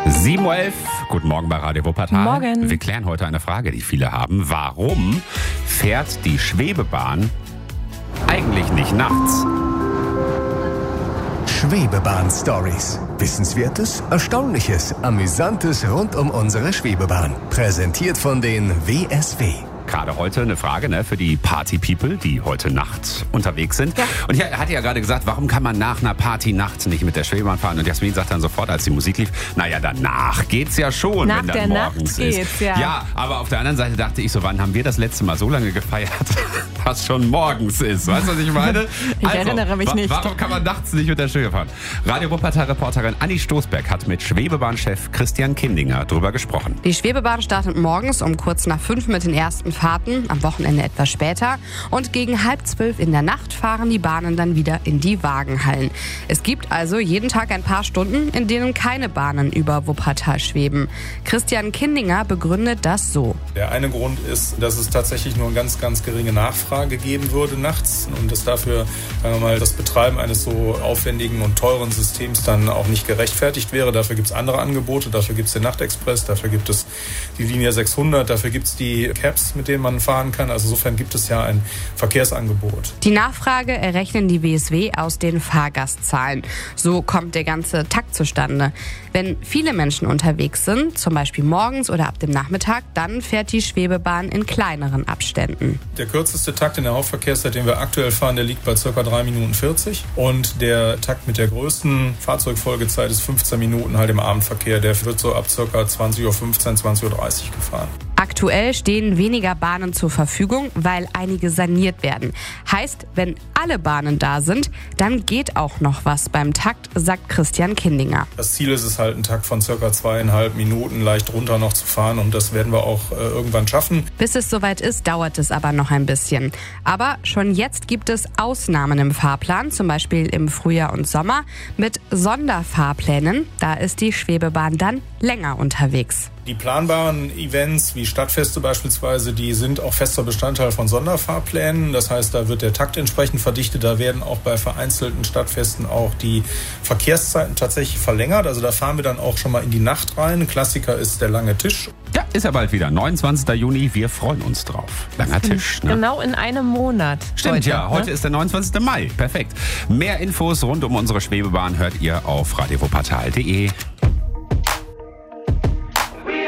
7:11 Uhr, guten Morgen bei Radio Wuppertal. Morgen. Wir klären heute eine Frage, die viele haben. Warum fährt die Schwebebahn eigentlich nicht nachts? Schwebebahn-Stories. Wissenswertes, Erstaunliches, Amüsantes rund um unsere Schwebebahn. Präsentiert von den WSW. Gerade heute eine Frage für die Party-People, die heute Nacht unterwegs sind. Ja. Und ich hatte ja gerade gesagt, warum kann man nach einer Party nachts nicht mit der Schwebebahn fahren? Und Jasmin sagt dann sofort, als die Musik lief, naja, danach geht's ja schon, nach wenn dann der morgens Nacht ist. geht's, ja. Ja, aber auf der anderen Seite dachte ich so, wann haben wir das letzte Mal so lange gefeiert, dass schon morgens ist? Weißt du, was ich meine? Ich erinnere mich nicht. Warum kann man nachts nicht mit der Schwebebahn fahren? Radio Wuppertal-Reporterin Anni Stoßberg hat mit Schwebebahnchef Christian Kindinger drüber gesprochen. Die Schwebebahn startet morgens um kurz nach 5 mit den ersten Fahrten, am Wochenende etwas später. Und gegen 11:30 in der Nacht fahren die Bahnen dann wieder in die Wagenhallen. Es gibt also jeden Tag ein paar Stunden, in denen keine Bahnen über Wuppertal schweben. Christian Kindinger begründet das so. Der eine Grund ist, dass es tatsächlich nur eine ganz, ganz geringe Nachfrage geben würde nachts und dass dafür, sagen wir mal, das Betreiben eines so aufwendigen und teuren Systems dann auch nicht gerechtfertigt wäre. Dafür gibt es andere Angebote, dafür gibt es den Nachtexpress, dafür gibt es die Linie 600, dafür gibt es die Cabs, mit denen man fahren kann. Also insofern gibt es ja ein Verkehrsangebot. Die Nachfrage errechnen die WSW aus den Fahrgastzahlen. So kommt der ganze Takt zustande. Wenn viele Menschen unterwegs sind, zum Beispiel morgens oder ab dem Nachmittag, dann fährt die Schwebebahn in kleineren Abständen. Der kürzeste Takt in der Hauptverkehrszeit, den wir aktuell fahren, der liegt bei ca. 3 Minuten 40. Und der Takt mit der größten Fahrzeugfolgezeit ist 15 Minuten halt im Abendverkehr. Der wird so ab ca. 20:15 Uhr, 20:30 Uhr gefahren. Aktuell stehen weniger Bahnen zur Verfügung, weil einige saniert werden. Heißt, wenn alle Bahnen da sind, dann geht auch noch was beim Takt, sagt Christian Kindinger. Das Ziel ist es halt, einen Takt von ca. 2,5 Minuten leicht runter noch zu fahren und das werden wir auch irgendwann schaffen. Bis es soweit ist, dauert es aber noch ein bisschen. Aber schon jetzt gibt es Ausnahmen im Fahrplan, zum Beispiel im Frühjahr und Sommer mit Sonderfahrplänen. Da ist die Schwebebahn dann länger unterwegs. Die planbaren Events wie Stadtfeste beispielsweise, die sind auch fester Bestandteil von Sonderfahrplänen. Das heißt, da wird der Takt entsprechend verdichtet. Da werden auch bei vereinzelten Stadtfesten auch die Verkehrszeiten tatsächlich verlängert. Also da fahren wir dann auch schon mal in die Nacht rein. Ein Klassiker ist der lange Tisch. Ja, ist ja bald wieder. 29. Juni, wir freuen uns drauf. Langer Tisch. Ne? Genau in einem Monat. Stimmt, heute ist der 29. Mai. Perfekt. Mehr Infos rund um unsere Schwebebahn hört ihr auf radiowuppertal.de.